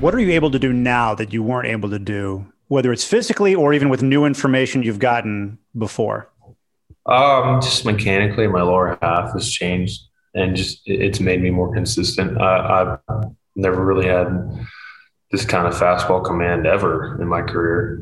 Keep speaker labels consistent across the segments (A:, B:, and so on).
A: What are you able to do now that you weren't able to do, whether it's physically or even with new information you've gotten before?
B: Just mechanically, my lower half has changed, and just it's made me more consistent. I've never really had this kind of fastball command ever in my career.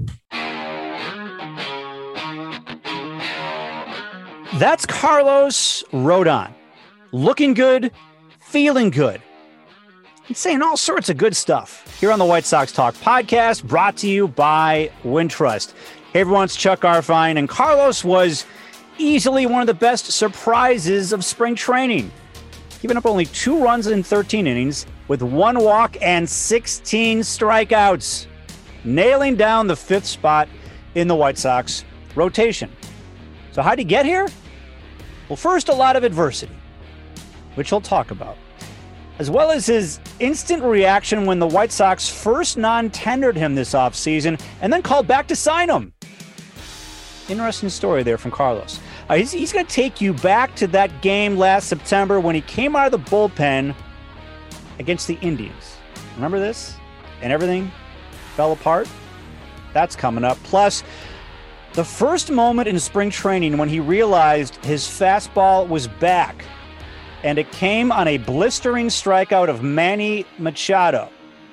A: That's Carlos Rodon. Looking good, feeling good, and saying all sorts of good stuff here on the White Sox Talk podcast, brought to you by Wintrust. Hey everyone, it's Chuck Garfien, and Carlos was easily one of the best surprises of spring training, giving up only 2 runs in 13 innings with 1 walk and 16 strikeouts, nailing down the 5th spot in the White Sox rotation. So how'd he get here? Well, first, a lot of adversity, which he'll talk about, as well as his instant reaction when the White Sox first non-tendered him this offseason and then called back to sign him. Interesting story there from Carlos. He's going to take you back to that game last September when he came out of the bullpen against the Indians. Remember this? And everything fell apart? That's coming up. Plus, the first moment in spring training when he realized his fastball was back, and it came on a blistering strikeout of Manny Machado.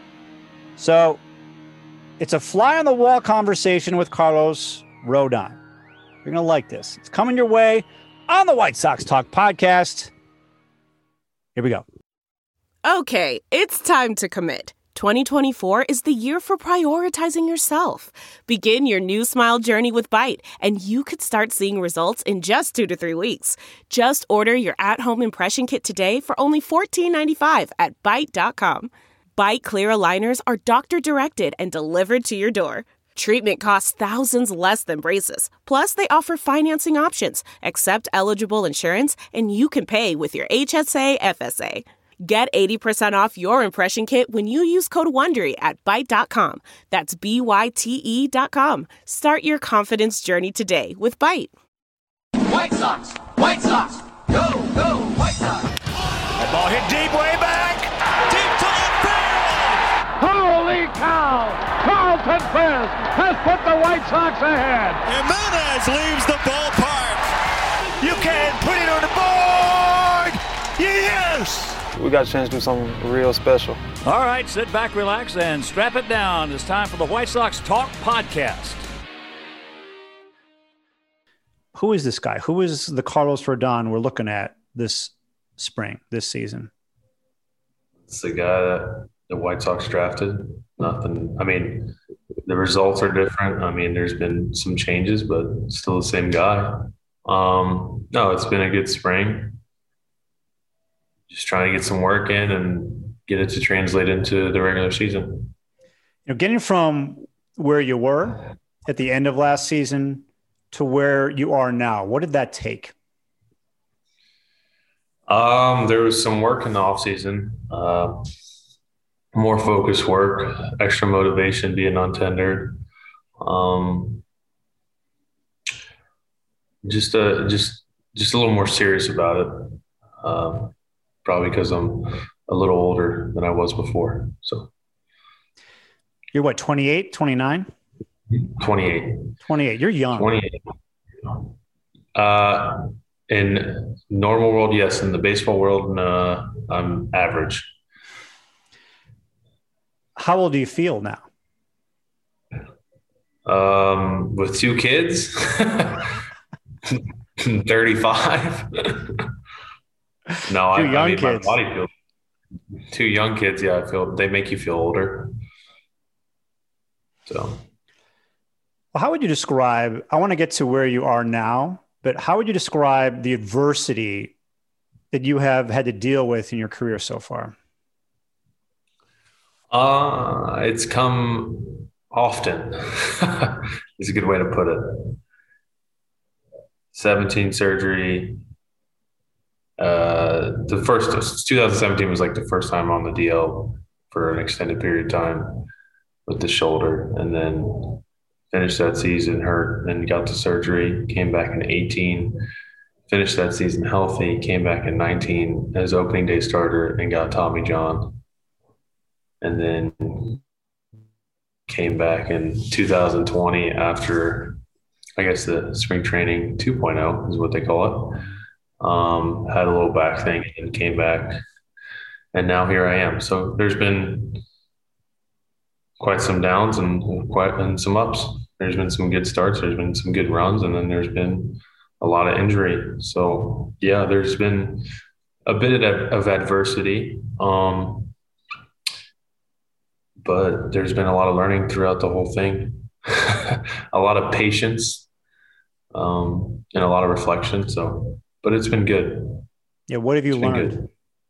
A: So, it's a fly-on-the-wall conversation with Carlos Rodon. You're going to like this. It's coming your way on the White Sox Talk podcast. Here we go.
C: Okay, it's time to commit. 2024 is the year for prioritizing yourself. Begin your new smile journey with Byte, and you could start seeing results in just 2 to 3 weeks. Just order your at-home impression kit today for only $14.95 at Byte.com. Byte Clear aligners are doctor-directed and delivered to your door. Treatment costs thousands less than braces. Plus, they offer financing options, accept eligible insurance, and you can pay with your HSA FSA. Get 80% off your impression kit when you use code WONDERY at Byte.com. That's BYTE.com. Start your confidence journey today with Byte.
D: White Sox! White Sox! Go, go, White Sox!
E: That ball hit deep, way back! Deep to left field!
F: Holy cow! Carlton Fisk has put the White Sox ahead.
E: Jimenez leaves the ballpark. You can put it on the board! Yes!
G: We got a chance to do something real special.
H: All right, sit back, relax, and strap it down. It's time for the White Sox Talk podcast.
A: Who is this guy? Who is the Carlos Rodon we're looking at this spring, this season?
B: It's the guy that the White Sox drafted. Nothing. I mean, the results are different. I mean, there's been some changes, but still the same guy. No, it's been a good spring. Just trying to get some work in and get it to translate into the regular season.
A: You know, getting from where you were at the end of last season to where you are now, what did that take?
B: There was some work in the offseason, more focused work, extra motivation being untendered. Just a little more serious about it. Probably because I'm a little older than I was before. So
A: you're what, 28, 29?
B: 28.
A: 28. You're young.
B: 28. In normal world, yes. In the baseball world, I'm average.
A: How old do you feel now?
B: With 2 kids, 35. No, I mean, kids. My body feels 2 young kids. Yeah, I feel they make you feel older. So,
A: well, how would you describe? I want to get to where you are now, but how would you describe the adversity that you have had to deal with in your career so far?
B: It's come often. Is a good way to put it. 17 surgery. The first 2017 was like the first time on the DL for an extended period of time with the shoulder, and then finished that season hurt and got the surgery, came back in 18, finished that season healthy, came back in 19 as opening day starter and got Tommy John. and then came back in 2020 after, I guess, the spring training 2.0 is what they call it. Had a little back thing and came back, and now here I am. So there's been quite some downs and some ups. There's been some good starts. There's been some good runs, and then there's been a lot of injury. So yeah, there's been a bit of adversity. But there's been a lot of learning throughout the whole thing, a lot of patience, and a lot of reflection. So, but it's been good.
A: Yeah. What have you learned?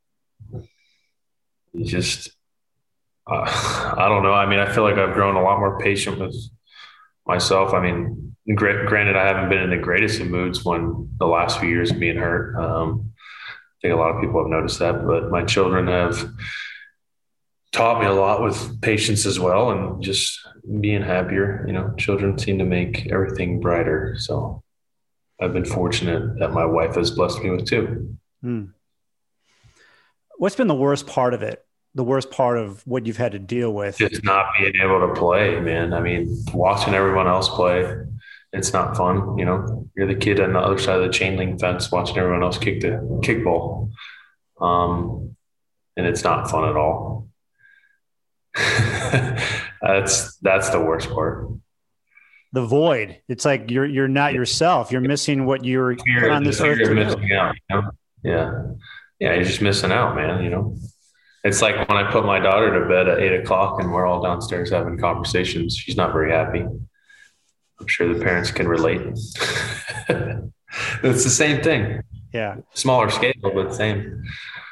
B: Just, I don't know. I mean, I feel like I've grown a lot more patient with myself. I mean, granted, I haven't been in the greatest of moods when the last few years of being hurt. I think a lot of people have noticed that, but my children have taught me a lot with patience as well, and just being happier. You know, children seem to make everything brighter. So I've been fortunate that my wife has blessed me with two.
A: What's been the worst part of it? The worst part of what you've had to deal with?
B: Just not being able to play, man. I mean, watching everyone else play, it's not fun. You know, you're the kid on the other side of the chain link fence watching everyone else kick the kickball. And it's not fun at all. That's the worst part.
A: The void. It's like you're not yourself. You're missing what you're on this earth.
B: You're missing out. You know? Yeah. You're just missing out, man. You know, it's like when I put my daughter to bed at 8:00 and we're all downstairs having conversations. She's not very happy. I'm sure the parents can relate. It's the same thing.
A: Yeah.
B: Smaller scale, but same.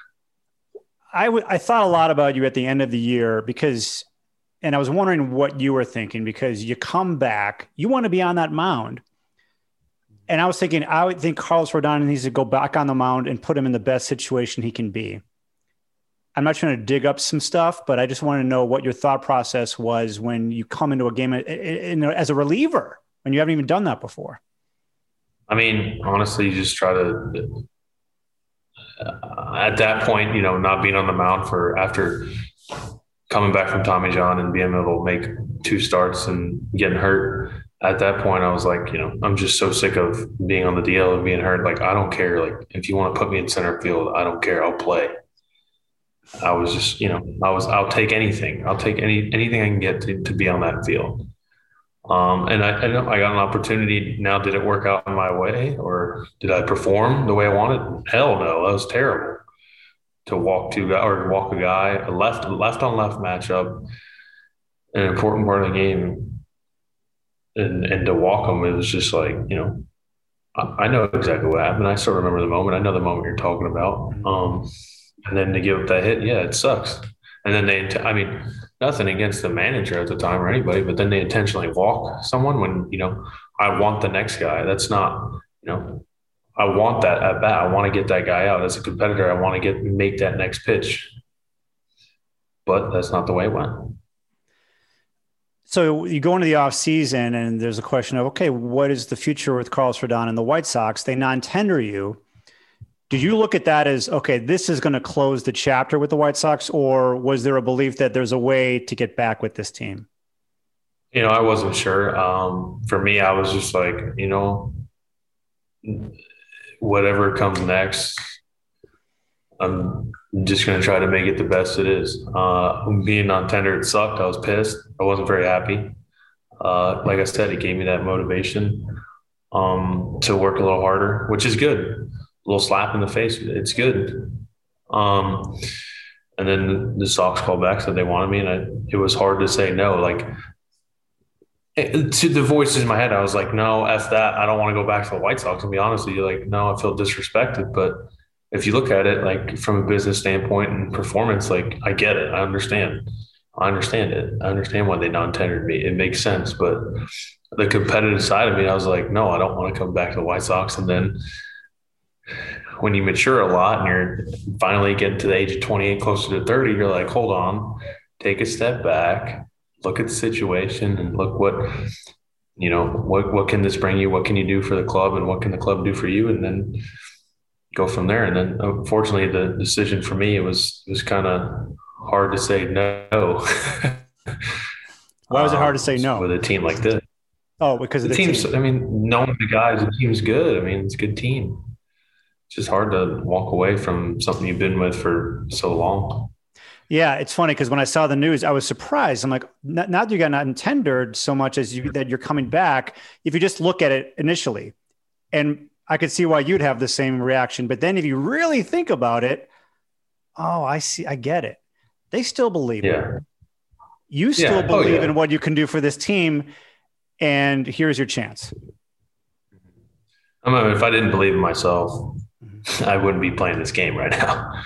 A: I thought a lot about you at the end of the year and I was wondering what you were thinking, because you come back, you want to be on that mound. And I was thinking, I would think Carlos Rodon needs to go back on the mound and put him in the best situation he can be. I'm not trying to dig up some stuff, but I just want to know what your thought process was when you come into a game as a reliever, when you haven't even done that before.
B: I mean, honestly, you just try to, at that point, you know, not being on the mound after coming back from Tommy John and being able to make 2 starts and getting hurt. At that point, I was like, you know, I'm just so sick of being on the DL and being hurt. Like, I don't care. Like, if you want to put me in center field, I don't care. I'll play. I was just, you know, I'll take anything. I'll take anything I can get to be on that field. And I got an opportunity. Now, did it work out in my way, or did I perform the way I wanted? Hell no, that was terrible. To walk a guy, a left on left matchup, an important part of the game, and to walk him, it was just like, you know, I know exactly what happened. I still remember the moment. I know the moment you're talking about. And then to give up that hit, yeah, it sucks. And then nothing against the manager at the time or anybody, but then they intentionally walk someone when, you know, I want the next guy. That's not, you know, I want that at bat. I want to get that guy out. As a competitor, I want to make that next pitch. But that's not the way it went.
A: So you go into the offseason and there's a question of, okay, what is the future with Carlos Rodon and the White Sox? They non-tender you. Did you look at that as, okay, this is going to close the chapter with the White Sox, or was there a belief that there's a way to get back with this team?
B: You know, I wasn't sure. For me, I was just like, you know, whatever comes next, I'm just going to try to make it the best it is. Being on tender, it sucked. I was pissed. I wasn't very happy. Like I said, it gave me that motivation to work a little harder, which is good. A little slap in the face. It's good. And then the Sox called back, said they wanted me, and it was hard to say no. Like, to the voices in my head, I was like, no, F that. I don't want to go back to the White Sox. And be honest with you, like, no, I feel disrespected. But if you look at it, like, from a business standpoint and performance, like, I get it. I understand it. I understand why they non-tendered me. It makes sense. But the competitive side of me, I was like, no, I don't want to come back to the White Sox. And then when you mature a lot and you're finally getting to the age of 28, closer to 30, you're like, hold on, take a step back, look at the situation, and look what can this bring you? What can you do for the club, and what can the club do for you? And then go from there. And then unfortunately the decision for me, it was kind of hard to say no.
A: Why was it hard to say no
B: with a team like this?
A: Oh, because of the
B: team's
A: team.
B: I mean, knowing the guys, the team's good. I mean, it's a good team. It's just hard to walk away from something you've been with for so long.
A: Yeah, it's funny because when I saw the news, I was surprised. I'm like, not that you got not tendered so much as that you're coming back. If you just look at it initially, and I could see why you'd have the same reaction. But then if you really think about it, oh, I see, I get it. They still believe in it. You still believe in what you can do for this team, and here's your chance.
B: I mean, if I didn't believe in myself, I wouldn't be playing this game right now.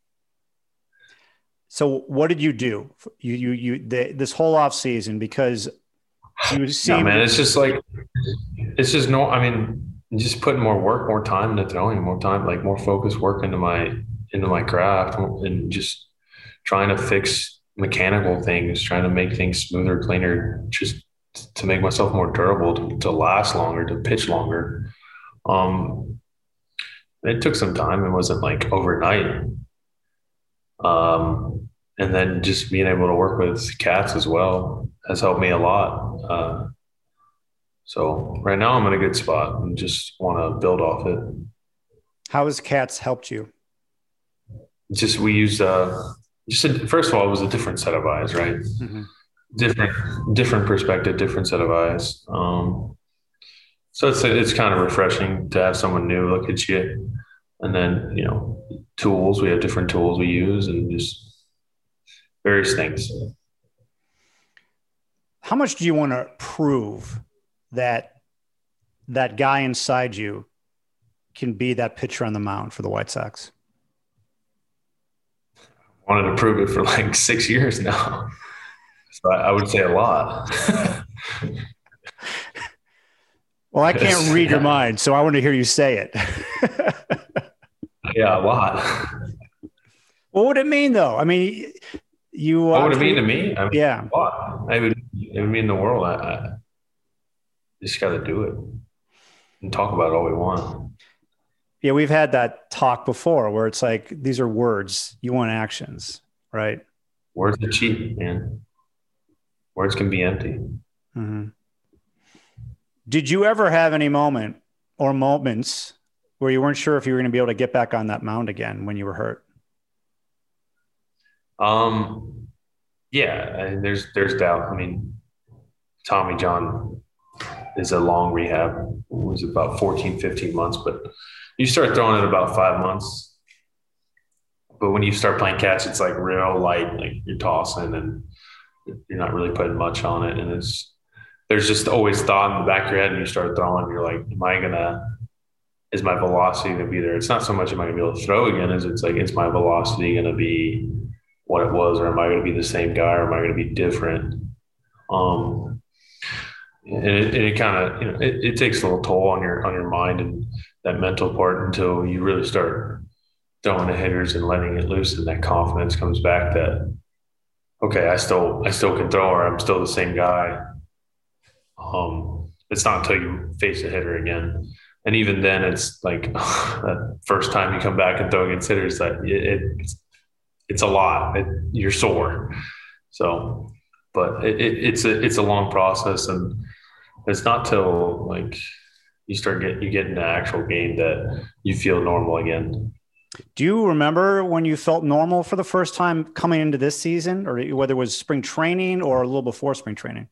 A: So what did you do? This whole off season, because you see,
B: no, man, it's just no. I mean, just putting more work, more time into throwing, more time, like more focused work into my craft, and just trying to fix mechanical things, trying to make things smoother, cleaner, just to make myself more durable, to last longer, to pitch longer. It took some time. It wasn't like overnight. And then just being able to work with cats as well has helped me a lot. So right now I'm in a good spot and just want to build off it.
A: How has cats helped you?
B: We used first of all, it was a different set of eyes, right? Mm-hmm. Different perspective, different set of eyes. So it's kind of refreshing to have someone new look at you. And then, tools, we have different tools we use and just various things.
A: How much do you want to prove that guy inside you can be that pitcher on the mound for the White Sox?
B: I wanted to prove it for like 6 years now. So I would say a lot.
A: Well, I can't read your mind, so I want to hear you say it.
B: Yeah, a lot.
A: What would it mean, though? I mean,
B: what would it mean to me? I mean,
A: yeah.
B: A lot. It would mean the world. I just got to do it and talk about it all we want.
A: Yeah, we've had that talk before where it's like, these are words. You want actions, right?
B: Words are cheap, man. Words can be empty.
A: Mm-hmm. Did you ever have any moment or moments where you weren't sure if you were going to be able to get back on that mound again when you were hurt?
B: Yeah, and there's doubt. I mean, Tommy John is a long rehab. It was about 14, 15 months, but you start throwing it about 5 months. But when you start playing catch, it's like real light, like you're tossing and you're not really putting much on it. And there's just always thought in the back of your head when you start throwing, you're like, is my velocity going to be there? It's not so much am I going to be able to throw again as it's like, is my velocity going to be what it was, or am I going to be the same guy, or am I going to be different? And it kind of, it takes a little toll on your mind and that mental part until you really start throwing the hitters and letting it loose, and that confidence comes back that, okay, I still can throw, or I'm still the same guy. It's not until you face a hitter again. And even then it's like that first time you come back and throw against hitters, that it's a lot. You're sore. So, but it's a long process, and it's not till like you get into actual game that you feel normal again.
A: Do you remember when you felt normal for the first time coming into this season, or whether it was spring training or a little before spring training?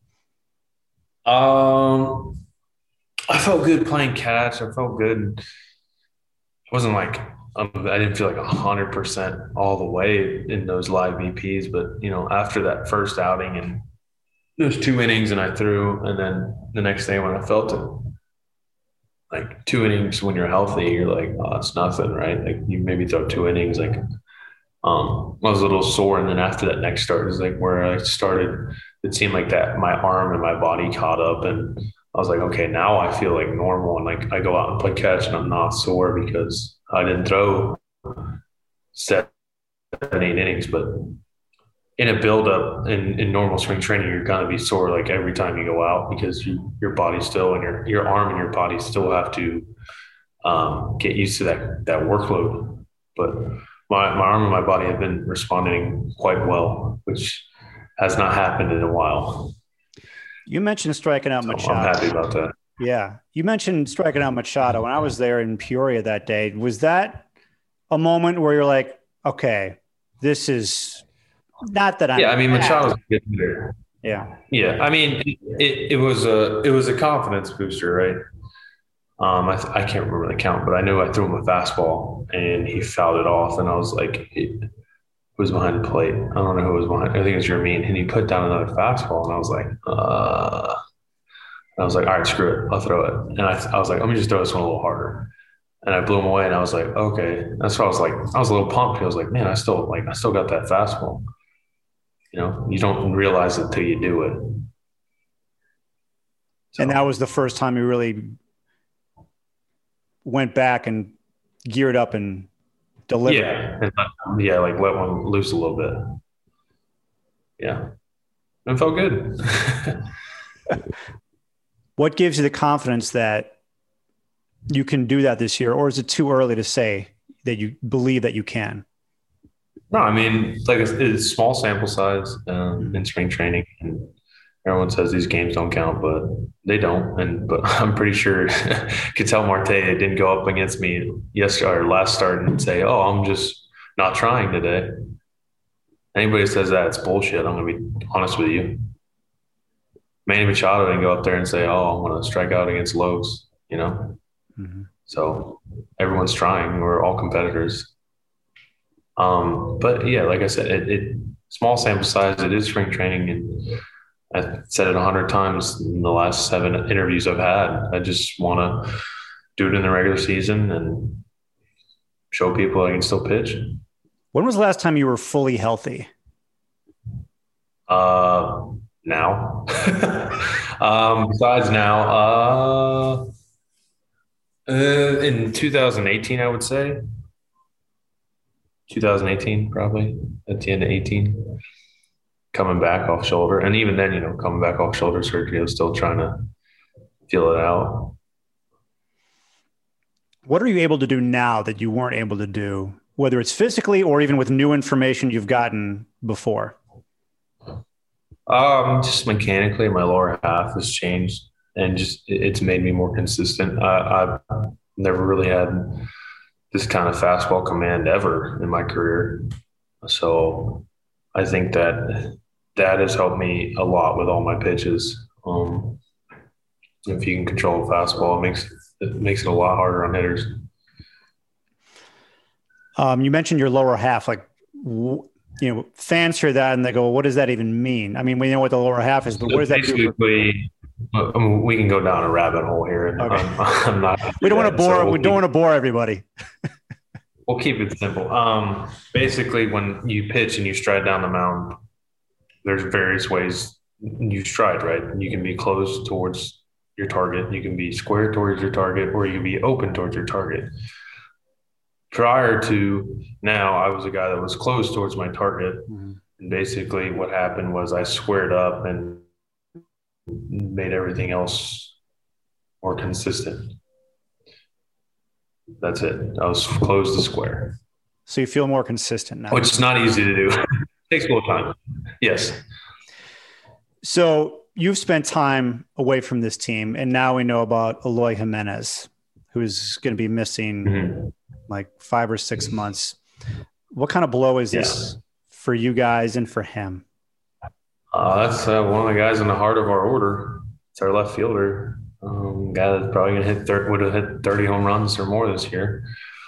B: I felt good playing catch. I felt good. It wasn't like I didn't feel like 100% all the way in those live VPs, but after that first outing and those 2 innings and I threw, and then the next day when I felt it, like 2 innings when you're healthy, you're like, oh, it's nothing, right? Like you maybe throw 2 innings, like I was a little sore, and then after that next start is like where I started. It seemed like that my arm and my body caught up, and I was like, okay, now I feel like normal, and like I go out and play catch and I'm not sore because I didn't throw 7, 8 innings. But in a buildup in normal spring training, you're gonna be sore like every time you go out, because your body still and your arm and your body still have to get used to that workload. But my arm and my body have been responding quite well, which has not happened in a while.
A: You mentioned striking out Machado.
B: I'm happy about that.
A: Yeah. You mentioned striking out Machado. When I was there in Peoria that day, was that a moment where you're like, okay, this is not that I'm.
B: Yeah, I mean, Machado's a good hitter.
A: Yeah.
B: Yeah. I mean, it was a confidence booster, right? I can't remember the count, but I know I threw him a fastball and he fouled it off, and I was like, who was behind the plate? I don't know who was behind. I think it was Jermaine, and he put down another fastball, and I was like, all right, screw it, I'll throw it. And I was like, let me just throw this one a little harder, and I blew him away, and I was like, okay. That's why I was like, I was a little pumped. I was like, man, I still got that fastball. You know, you don't realize it till you do it. So,
A: and that was the first time you really went back and geared up and delivered.
B: Yeah, like let one loose a little bit. Yeah, it felt good.
A: What gives you the confidence that you can do that this year, or is it too early to say that you believe that you can?
B: No, I mean, like it's small sample size in spring training, and everyone says these games don't count, but they don't. But I'm pretty sure Ketel Marte didn't go up against me yesterday or last start and say, "Oh, I'm just not trying today." Anybody says that, it's bullshit. I'm going to be honest with you. Manny Machado didn't go up there and say, "Oh, I'm going to strike out against Lowe's," you know? Mm-hmm. So everyone's trying. We're all competitors. But yeah, like I said, it small sample size. It is spring training, and I said it 100 times in the last 7 interviews I've had. I just want to do it in the regular season and show people I can still pitch.
A: When was the last time you were fully healthy?
B: Now. Besides now, in 2018, I would say. 2018, probably at the end of 18, coming back off shoulder. And even then, coming back off shoulder surgery, I was still trying to feel it out.
A: What are you able to do now that you weren't able to do, whether it's physically or even with new information you've gotten before?
B: Just mechanically, my lower half has changed, and just it's made me more consistent. I've never really had this kind of fastball command ever in my career. So I think that has helped me a lot with all my pitches. If you can control a fastball, it makes it a lot harder on hitters.
A: You mentioned your lower half, fans hear that and they go, what does that even mean? I mean, we know what the lower half is, but what does that do?
B: We can go down a rabbit hole here. And
A: okay.
B: I'm not.
A: We don't want to bore. We don't want to bore everybody.
B: We'll keep it simple. Basically, when you pitch and you stride down the mound, there's various ways you stride. Right, you can be closed towards your target, you can be square towards your target, or you can be open towards your target. Prior to now, I was a guy that was closed towards my target, and basically, what happened was I squared up and made everything else more consistent. That's it. I was close to square.
A: So you feel more consistent now.
B: Which is not easy to do. It takes a little time. Yes.
A: So you've spent time away from this team, and now we know about Eloy Jimenez, who's going to be missing like 5 or 6 months. What kind of blow is this for you guys and for him?
B: That's one of the guys in the heart of our order. It's our left fielder. Guy that's probably going to would have hit 30 home runs or more this year.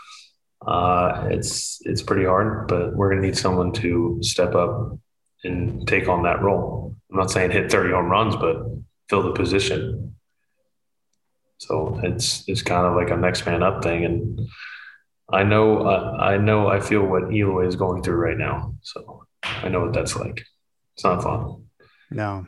B: It's pretty hard, but we're going to need someone to step up and take on that role. I'm not saying hit 30 home runs, but fill the position. So it's kind of like a next man up thing. And I feel what Eloy is going through right now. So I know what that's like. It's not fun.
A: No.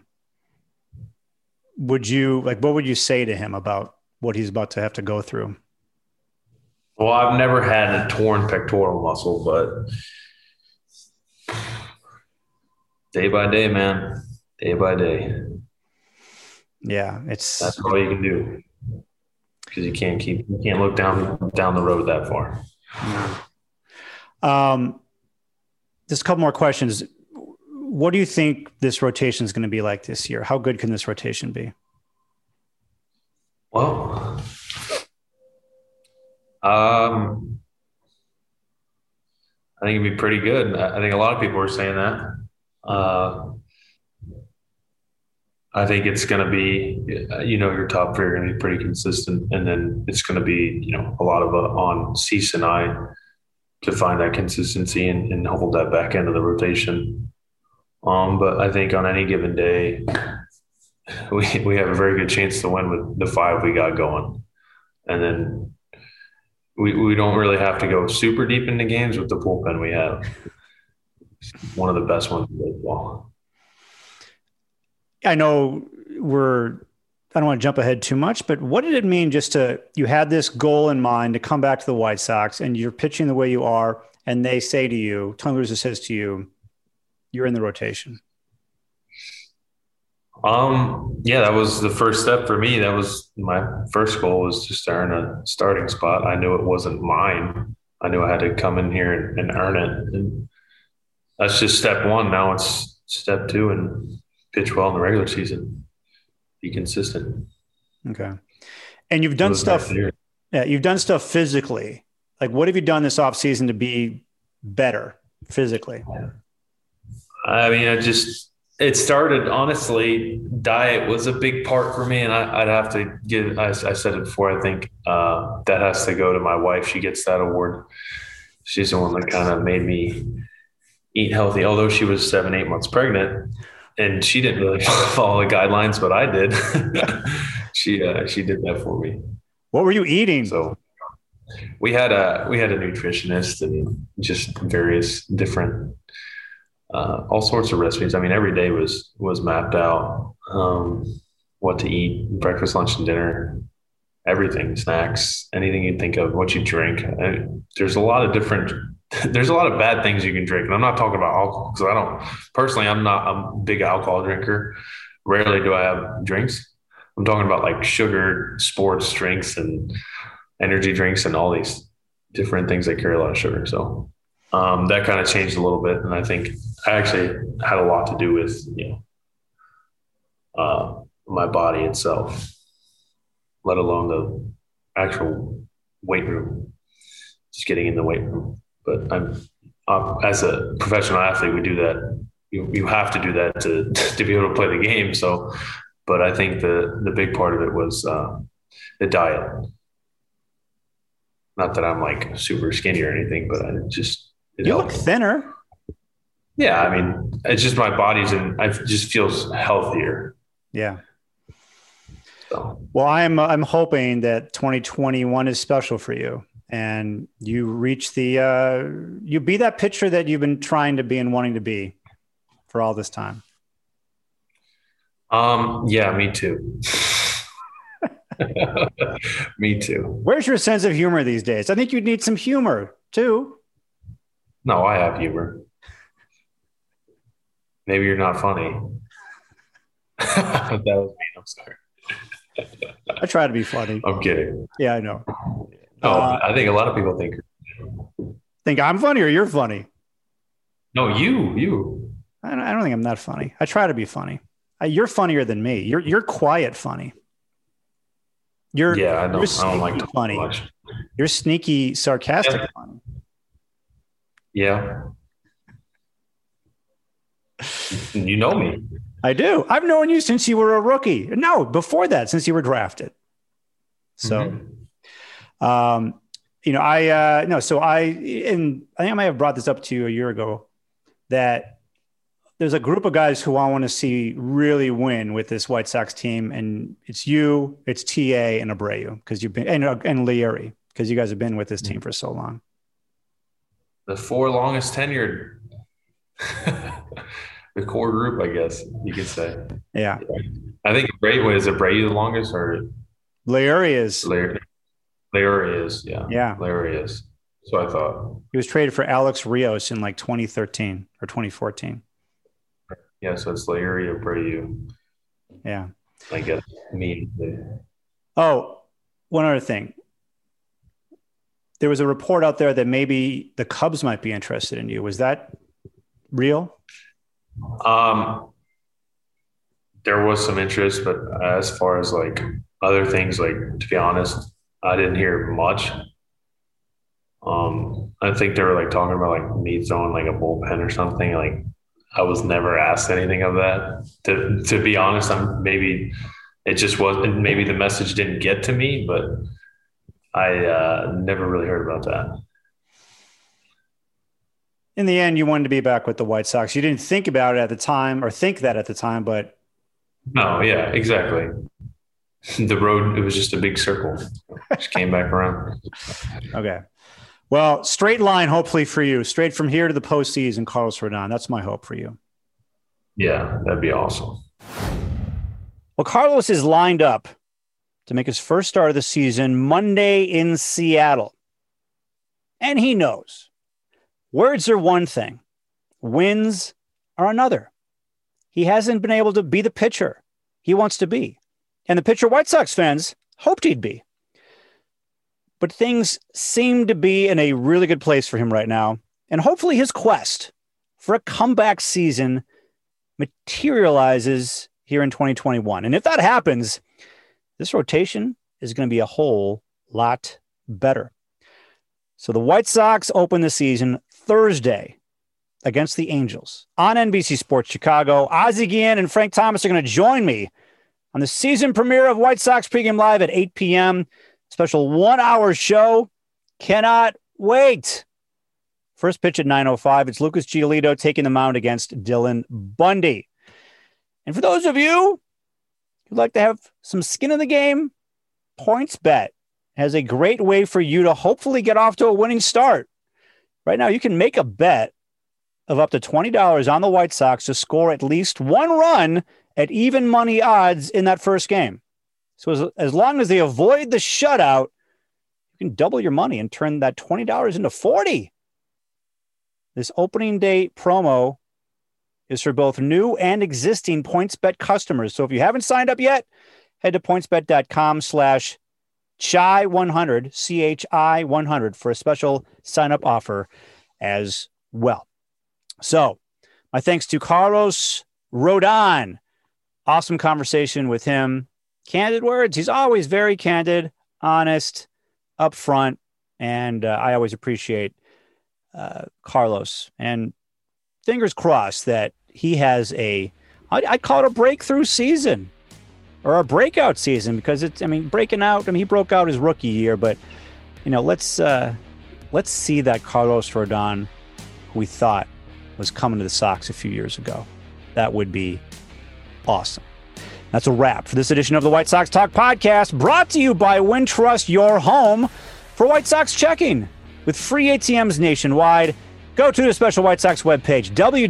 A: What would you say to him about what he's about to have to go through?
B: Well, I've never had a torn pectoral muscle, but day by day, man, day by day.
A: Yeah, that's
B: all you can do, because you can't look down the road that far.
A: Just a couple more questions. What do you think this rotation is going to be like this year? How good can this rotation be?
B: Well, I think it'd be pretty good. I think a lot of people are saying that. I think it's going to be, your top three are going to be pretty consistent. And then it's going to be, a lot of on Cease and I to find that consistency and hold that back end of the rotation. But I think on any given day, we have a very good chance to win with the five we got going. And then we don't really have to go super deep into games with the bullpen we have. One of the best ones in baseball.
A: I know I don't want to jump ahead too much, but what did it mean you had this goal in mind to come back to the White Sox and you're pitching the way you are and they say to you, Tony La Russa says to you, you're in the rotation?
B: That was the first step for me. That was my first goal, was just to earn a starting spot. I knew it wasn't mine. I knew I had to come in here and earn it. And that's just step one. Now it's step two, and pitch well in the regular season. Be consistent.
A: Okay. And you've done stuff. Yeah, you've done stuff physically. Like, what have you done this offseason to be better physically?
B: I mean, it started, honestly, diet was a big part for me. And I'd have to give, I said it before, I think that has to go to my wife. She gets that award. She's the one that kind of made me eat healthy, although she was 7-8 months pregnant and she didn't really follow the guidelines, but I did. She did that for me.
A: What were you eating?
B: So we had a nutritionist and just various different all sorts of recipes. I mean, every day was mapped out, what to eat, breakfast, lunch, and dinner, everything, snacks, anything you think of, what you drink. There's a lot of bad things you can drink. And I'm not talking about alcohol, because I'm not a big alcohol drinker. Rarely do I have drinks. I'm talking about like sugar, sports drinks and energy drinks and all these different things that carry a lot of sugar. So that kind of changed a little bit. And I think I actually had a lot to do with, my body itself, let alone the actual weight room, just getting in the weight room. But as a professional athlete, we do that. You have to do that to be able to play the game. So, but I think the big part of it was the diet. Not that I'm like super skinny or anything, but
A: you look thinner.
B: Yeah, I mean, it's just my body's it just feels healthier.
A: Yeah.
B: So.
A: Well, I'm hoping that 2021 is special for you, and you reach you be that pitcher that you've been trying to be and wanting to be for all this time.
B: Yeah, me too. Me too.
A: Where's your sense of humor these days? I think you'd need some humor too.
B: No, I have humor. Maybe you're not funny. That was mean. I'm sorry.
A: I try to be funny.
B: I'm kidding.
A: Yeah, I know.
B: I think a lot of people
A: think I'm funny or you're funny.
B: No, you.
A: I don't think I'm that funny. I try to be funny. You're funnier than me. You're quiet funny.
B: I don't like to
A: funny.
B: Much.
A: You're sneaky, sarcastic funny.
B: Yeah. You know me.
A: I do. I've known you since you were a rookie. No, before that, since you were drafted. So, I think I might have brought this up to you a year ago, that there's a group of guys who I want to see really win with this White Sox team. And it's you, it's TA and Abreu, because you've been, and Leary, because you guys have been with this team for so long.
B: The 4 longest tenured. The core group, I guess you could say.
A: Yeah.
B: I think Abreu the longest, or
A: Leary is.
B: Leary is, yeah.
A: Yeah.
B: Leary is. So I thought.
A: He was traded for Alex Rios in like 2013 or 2014.
B: Yeah, so it's Leary, Abreu.
A: Yeah.
B: I guess me.
A: Oh, one other thing. there was a report out there that maybe the Cubs might be interested in you. Was that real?
B: There was some interest, but as far as like other things, like, to be honest, I didn't hear much. I think they were like talking about like me throwing like a bullpen or something. Like, I was never asked anything of that. To be honest, maybe it just wasn't. Maybe the message didn't get to me, but I never really heard about that.
A: In the end, you wanted to be back with the White Sox. You didn't think about it at the time, or think that at the time, but
B: no, yeah, exactly. The road, it was just a big circle. Just came back around.
A: Okay. Well, straight line, hopefully for you, straight from here to the postseason, Carlos Rodon. That's my hope for you.
B: Yeah, that'd be awesome.
A: Well, Carlos is lined up to make his first start of the season Monday in Seattle. And he knows words are one thing, wins are another. He hasn't been able to be the pitcher he wants to be, and the pitcher White Sox fans hoped he'd be. But things seem to be in a really good place for him right now, and hopefully his quest for a comeback season materializes here in 2021. And if that happens, this rotation is going to be a whole lot better. So the White Sox open the season Thursday against the Angels on NBC Sports Chicago. Ozzie Guillen and Frank Thomas are going to join me on the season premiere of White Sox Pregame Live at 8 p.m. Special 1-hour show. Cannot wait. First pitch at 9:05. It's Lucas Giolito taking the mound against Dylan Bundy. And for those of you who'd like to have some skin in the game, PointsBet has a great way for you to hopefully get off to a winning start. Right now, you can make a bet of up to $20 on the White Sox to score at least one run at even money odds in that first game. So as long as they avoid the shutout, you can double your money and turn that $20 into $40. This opening day promo is for both new and existing PointsBet customers. So if you haven't signed up yet, head to pointsbet.com/Chai100, CHI100 for a special sign-up offer as well. So my thanks to Carlos Rodon. Awesome conversation with him. Candid words. He's always very candid, honest, upfront, and I always appreciate Carlos. And fingers crossed that he has I call it a breakthrough season or a breakout season, because breaking out. He broke out his rookie year, but let's see that Carlos Rodon who we thought was coming to the Sox a few years ago. That would be awesome. That's a wrap for this edition of the White Sox Talk Podcast, brought to you by Wintrust, your home for White Sox checking. With free ATMs nationwide, go to the special White Sox webpage,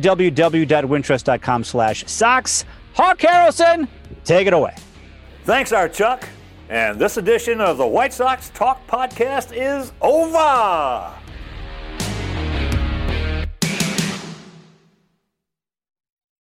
A: www.wintrust.com/Sox. Hawk Harrelson, take it away.
H: Thanks, Art Chuck. And this edition of the White Sox Talk Podcast is over.